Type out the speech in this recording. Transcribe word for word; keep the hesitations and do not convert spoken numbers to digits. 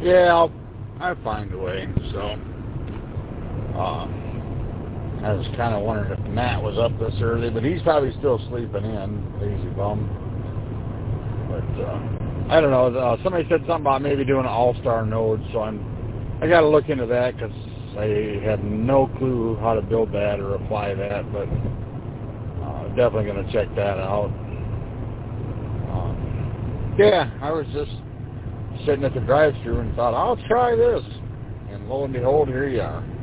Yeah, I'll, I'll find a way. So, uh, I was kind of wondering if Matt was up this early, but he's probably still sleeping in, lazy bum. But uh, I don't know. Uh, somebody said something about maybe doing an all-star node, so I'm I got to look into that because I have no clue how to build that or apply that. But uh, definitely going to check that out. Um, yeah, I was just sitting at the drive-thru and thought I'll try this, and lo and behold, here you are.